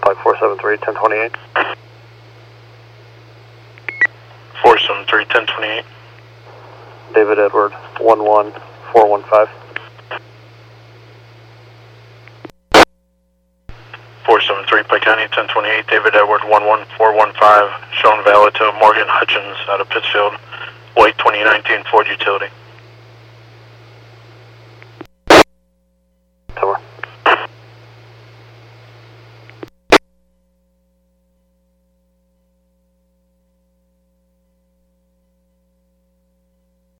Pike 473, 1028. 473, 1028. David Edward, 11415. 473, Pike County, 1028. David Edward, 11415. Showing valid to Morgan Hutchins out of Pittsfield. White 2019 Ford Utility.